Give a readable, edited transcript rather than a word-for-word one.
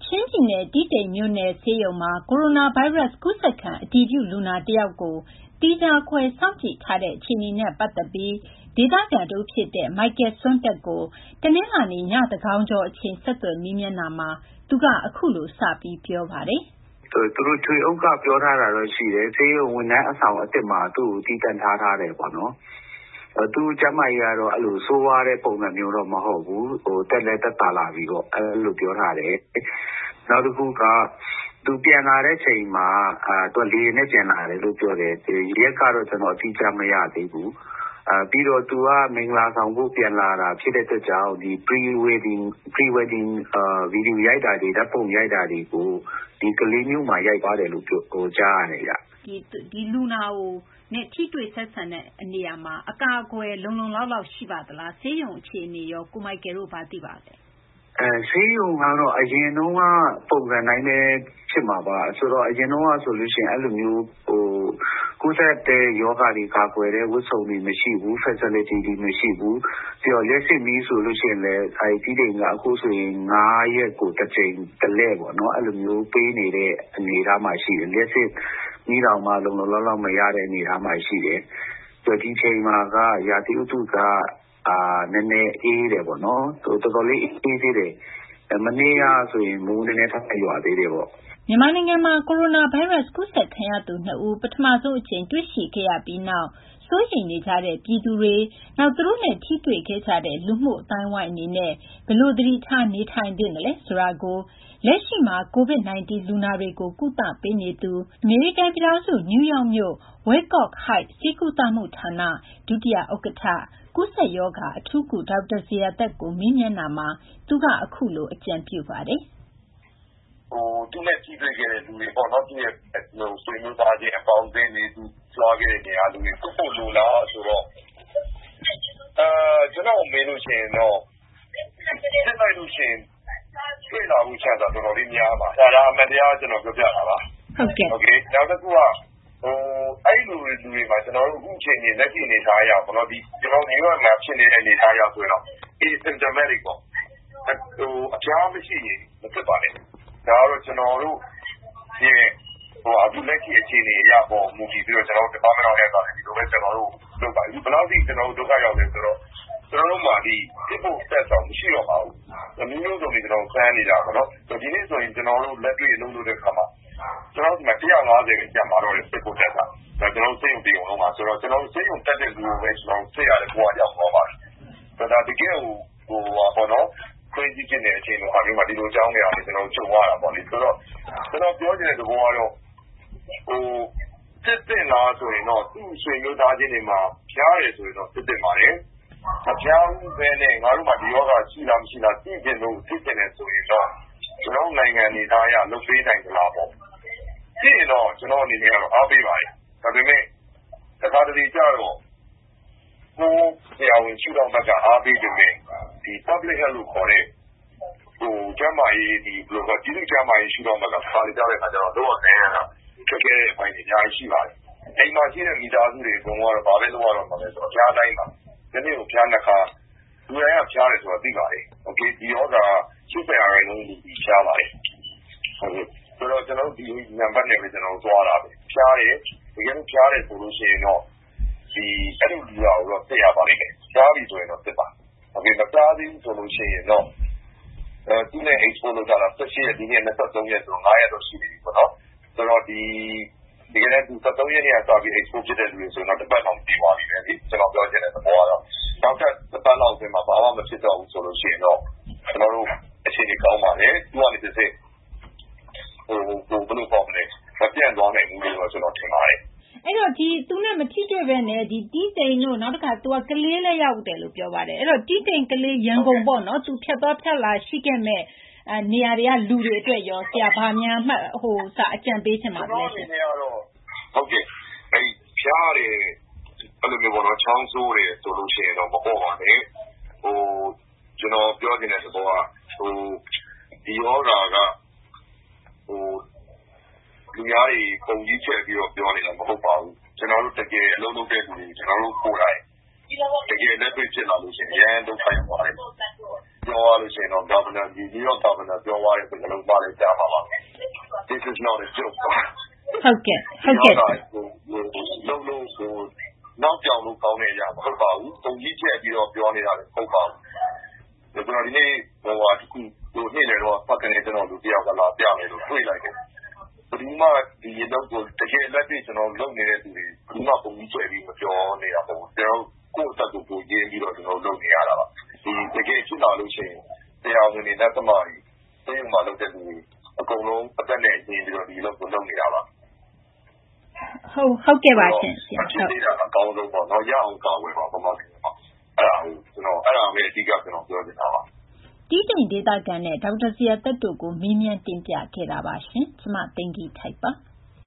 ချင်းပြည်နယ်တီးတိန်မြို့နယ်ဆေးရုံမှာကိုရိုနာဗိုင်းရပ်စ်ကူးစက်ခံအတည်ပြုလူနာတယောက်ကိုသီးခြားခွဲစောင့်ကြည့်ထားတဲ့အခြေအနေနဲ့ပတ်သက်ပြီးဒေသခံတဦးဖြစ်တဲ့ Michael Swantet ကိုတနင်္လာနေ့ညသန်းခေါင်ကျော်အချိန်ဆက်သွယ်မေးမြန်းတာမှာသူကအခုလိုစပြီးပြောပါတယ်။သူတို့ထွေအုပ်ကပြောထားတာတော့ရှိတယ်ဆေးရုံဝန်ထမ်းအဆောင်အစ်စ်မှာသူ့ကိုတည်တံ့ထားတယ်ပေါ့နော်။သူကျမကြီးကတော့အဲ့လိုဆိုးွားတဲ့ပုံစံမျိုးတော့မဟုတ်ဘူးတက်လဲတက်တာလာပြီပေါ့အဲ့လိုပြောထားတယ်။နောက်တစ်ခုကသူပြန်လာတဲ့ချိန်မှာသူလေနဲ့ပြန်လာတယ်လို့ပြောတယ်ရက်ကတော့ကျွန်တော်အတိအကျမရသေးဘူးပြီးတော့သူကမင်္ဂလာဆောင်ဖို့ပြန်လာတာဖြစ်တဲ့အတွက်ကြောင့်ဒီ pre wedding video ရိုက်တာတွေဓာတ်ပုံရိုက်တာတွေကိုဒီကလေးမျိုးမှာရိုက်ပါတယ်လို့ကြားရတယ်ဗျဒီလူနာကိုနဲ့ထိတွေ့ဆက်ဆံတဲ့အနေအမှာအကာအကွယ်လုံလောက်ရှိပါသလားဆေးရုံအခြေအနေရောကိုမိုက်ကယ်တို့ဗာသိပါလဲဆေးရုံကတော့အရင်တော့ကပုံစံတိုင်းပဲဖြစ်မှာပါဆိုတော့အရင်တော့ဆိုလို့ရှိရင်အဲ့လိုမျိုးကိုယ်ဆက်တဲ့ယောဂတွေကာကွယ်တဲ့ဝတ်စုံတွေမရှိဘူး facility တွေမရှိဘူးပြီးတော့လက်စစ်မီးဆိုလို့ရှိရင်လည်းအဲဒီတိမ်ကအခုဆိုရင်9ရက်ကိုတစ်ချိန်တစ်လဲပေါ့နော်အဲ့လိုမျိုးပေးနေတဲ့အနေအထားမှရှိတယ်လက်စစ်မီးတောင်မှလုံလောက်မရတဲ့အနေအထားမှရှိတယ်ဆိုတော့ဒီချိန်မှာကရာသီဥတုကနည်းနည်းအေးတယ်ပေါ့နော်တော်တော်လေးအေးသေးတယ်မနေ့ကဆိုရင်မိုးနည်းနည်းထပ်ရွာသေးတယ်ပေါ့မြန်မာနိုင်ငံမှာကိုရိုနာဗိုင်းရပ်စ်ကူးစက်ခံရသူ2ဦးပထမဆုံးအကြိမ်တွေ့ရှိခဲ့ရပြီးနောက်စိုးရိမ်နေကြတဲ့ပြည်သူတွေနောက်သူတို့နဲ့ထိတွေ့ခဲ့ကြတဲ့လူမှုအတိုင်းအဝိုင်းအနေနဲ့ဘယ်လိုသတိထားနေထိုင်သင့်တယ်လဲဆိုတာကိုလက်ရှိမှာ COVID-19 လူနာတွေကိုကုသပေးနေသူအမေရိကန်ပြည်ထောင်စုနယူးယောက်မြို့ Wyckoff Heights ဆေးကုသမှုဌာနဒုတိယဥက္ကဋ္ဌကူးစက်ရောဂါအထူးကုဒေါက်တာဇေယျာသက်ကိုမေးမြန်းတာမှာသူကအခုလိုအကြံပြုပါတယ်သူနဲ့ကြည့်တွေ့ခဲ့တဲ့လူတွေပေါ့နော်သူရဲ့ဆွေမျိုးသားချင်းအပေါင်းအသင်းတွေသူကြွားခဲ့တဲ့နေရာလူတွေပုတ်လို့လားဆိုတော့ကျွန်တော်မေးလို့ရှိရင်တော့စစ်လိုက်လို့ရှိရင်တွေ့လာမှုချမ်းသာတော်တော်လေးများပါဒါအမှန်တရားကျွန်တော်ပြောပြတာပါဟုတ်ကဲ့နောက်တစ်ခုကအဲ့လူတွေမှာကျွန်တော်တို့အခုချိန်နေလက်ရှိနေထားရပါတော့ဒီကျွန်တော်မျိုးမှာဖြစ်နေတဲ့အနေထားရဆိုတော့ asymptomatic ပေါ့အပြားမရှိရင်မဖြစ်ပါနဲ့ဒါတော့ကျွန်တော်တို့ဒီအခုလက်ရှိအခြေအနေရပေါ်မူတည်ပြီးတော့ကျွန်တော်တို့ Department of Health ကဒီလိုပဲကျွန်တော်တို့လုပ်ပါဘူးဘယ်လောက်ထိကျွန်တော်တို့ဒုက္ခရောက်လဲဆိုတော့ကျွန်တော်တို့မှာဒီတစ်ဖို့ဆက်ဆောင်မရှိတော့ပါဘူးမျိုးစုံတွေကျွန်တော်ဆန်းနေတာပေါ့နော်ဒီနေ့ဆိုရင်ကျွန်တော်တို့လက်တွေ့လုံးလို့တဲ့ခါမှာကျွန်တော်ဒီမှာ150ကျန်ပါတော့တဲ့တစ်ဖို့တက်ကဒါကျွန်တော်စိတ်ုံတည်အောင်လုပ်ပါဆိုတော့ကျွန်တော်စိတ်ုံတက်တဲ့လူကိုပဲကျွန်တော်စိတ်ရတဲ့ဘဝရောက်သွားပါတယ်ဒါတကယ်ဟိုပေါ့နော်ခွင့်ကြည့်ခြင်းတဲ့အချိန်မှာဒီမှာဒီလိုအကြောင်းတွေအားကျွန်တော်ကြုံရတာပေါ့လေဆိုတော့ကျွန်တော်ပြောချင်တဲ့သဘောကတော့စစ်တင်လားဆိုရင်တော့သူ့ဆွေမျိုးသားချင်းတွေမှာဖျားတယ်ဆိုရင်တော့စစ်တင်ပါတယ်မဖျားဘူးပဲနဲ့ငါတို့မှာဒီယောဂရှိလားမရှိလားသိကျင်လို့သိကျင်တယ်ဆိုရင်တော့ကျွန်တော်နိုင်ငံနေသားရလုပ်ပေးနိုင်ကြလားပေါ့ဒီတော့ကျွန်တော်အနေနဲ့ကတော့အားပေးပါတယ်ဒါပေမဲ့တခါတလေကြတော့ကိုဆရာဝန်ရှုထောင့်ဘက်ကအားပေးတယ်ဒီ public health လို့ခေါ်တဲ့ကျန်းမာရေးဒီဘယ်လိုကပြည်သူ့ကျန်းမာရေးရှုထောင့်ဘက်ကခါးကြတဲ့အခါကျတော့တော့နေရတာခက်ခဲတဲ့အပိုင်းတွေအများကြီးရှိပါတယ်အိမ်မှာရှိတဲ့မိသားစုတွေအကုန်လုံးကတော့ဘာပဲလုပ်ရတော့မှာလဲဆိုတော့ဖျားတိုင်းပါဒီနေ့ကိုဖျားနှစ်ခါလူတိုင်းကဖျားတယ်ဆိုတော့သိပါတယ်โอเคဒီရောဂါ80%လုံးဖျားပါတယ်ဟုတ်ကဲ့ဆိုတော့ကျွန်တော်ဒီနံပါတ်နဲ့ပဲကျွန်တော်သွားတာပဲဖျားတယ်တကယ်လို့ဖျားတယ်ဆိုလို့ရှိရင်တော့ဒီအဲ့လိုလူရာကိုတော့သိရပါလိမ့်မယ်ဖျားပြီဆိုရင်တော့သိပါโอเคမဖျားသေးဘူးဆိုလို့ရှိရင်တော့သူနဲ့ expose လုပ်တာ17ရက်ဒီနေ့23ရက်ဆို9ရက်တော့ရှိပြီပေါ့နော်ဆိုတော့ဒီကနေ့သူ23ရက်နေ့ကစပြီး expose ဖြစ်တဲ့လူတွေဆိုတော့တစ်ပတ်လောက်ပြီးသွားပြီပဲဒီကျွန်တော်ပြောချင်တဲ့သဘောကတော့နောက်ထပ်တစ်ပတ်လောက်အတွင်းမှာဘာမှမဖြစ်တော့ဘူးဆိုလို့ရှိရင်တော့ကျွန်တော်တို့အခြေအနေကောင်းပါလေသူကနေတစ်စိဘယ်လိုပေါ့လဲမပြတ်သွားနိုင်ဘူးလို့ကျွန်တော်ထင်ပါတယ်အဲ့တော့ဒီသူနဲ့မထိတွေ့ပဲနဲ့ဒီတီးတိန်တို့နောက်တစ်ခါသူကကလေးလည်းရောက်တယ်လို့ပြောပါတယ်အဲ့တော့တီးတိန်ကလေးရန်ကုန်ပေါ့နော်သူဖြတ်သွားဖြတ်လာရှိခဲ့မဲ့နေရာတွေကလူတွေအတွက်ရောဆရာဘာများမှအကြံပေးချင်ပါလဲရှင်ဟုတ်ကဲ့အဲ့ဖျားတယ်အဲ့လိုမျိုးပေါ့နော်ချောင်းဆိုးတယ်ဆိုလို့ရှိရင်တော့မပေါ့ပါနဲ့ကျွန်တော်ပြောနေတဲ့သဘောကဒီယောဂါကလူများတွေပုံကြီးချက်ပြီးတော့ပြောနေတာမဟုတ်ပါဘူးကျွန်တော်တို့တကယ်အလုံးလုံးတဲ့လူတွေကျွန်တော်တို့ကိုယ်တိုင်တကယ်လက်တွေ့ဖြစ်လာလို့ရှိရင်အရင်ဒုက္ခရောက်ပါတယ်ပြောရလို့ရှိရင်တော့ Governor ပြောသွားတဲ့စကားလုံးပါလေကြားပါပါမယ် This is not a joke ဟုတ်ကဲ့နောက်ပြောင်လို့ကောင်းတဲ့အရာမဟုတ်ပါဘူး။ပုံကြီးချက်ပြီးတော့ပြောနေတာလည်းမဟုတ်ပါဘူး။ကျွန်တော်ဒီနေ့တခုနေ့လယ်တော့ဖတ်ကနေကျွန်တော်လူတယောက်ကလာပြမယ်လို့တွေ့လိုက်တယ်။ဘယ်သူမှဒီရေတော့ကိုတကယ်လက်တွေ့ကျွန်တော်လုပ်နေတဲ့သူတွေဘယ်သူမှပုံကြီးချက်ပြီးမပြောနေတာပေါ့။ကျွန်တော်ကိုယ့်အသက်ကိုပုံကြီးပြီးတော့ကျွန်တော်လုပ်နေရတာပါ။ဒီတကယ်ဖြစ်လာလို့ရှိရင်တရားဝင်တွေလက်သမားတွေသိမှလုပ်တဲ့လူတွေအကုန်လုံးအသက်နဲ့ရင်းပြီးတော့ဒီလုပ်ကိုလုပ်နေတာပါဟုတ်ကဲ့ပါရှင်ဟုတ်ကဲ့အကောင်းဆုံးပေါ့နော်ရအောင်ကာဝယ်ပါဘာမှမဖြစ်ပါအဲ့ဒါပဲအဓိကကျွန်တော်ပြောချင်တာပါတီးတိမ်ဒေသခံနဲ့ဒေါက်တာဇီယာသက်တို့ကိုမေးမြန်းတင်ပြခဲ့တာပါရှင်ကျမသိင်္ဂီထိုက်ပါ